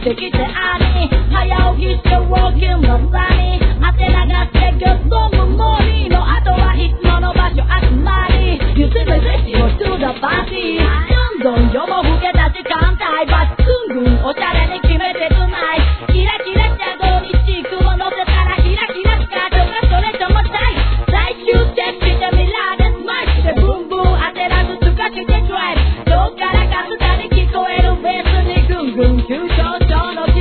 ってきてあり早起きしてウォーキングのさに当て流してグッドムモーニーの後はいつもの場所集まり You see the radio to the party どんどん夜も更けた時間帯バックングンおしゃれに決めてつないキラキラシャドウにチークを乗せたらキラキラスカートがそれともタイ最終チェックしてミラーでスマイルでブンブン当てらずつかしてドライブどっからかすかに聞こえるベースにグングン急上昇の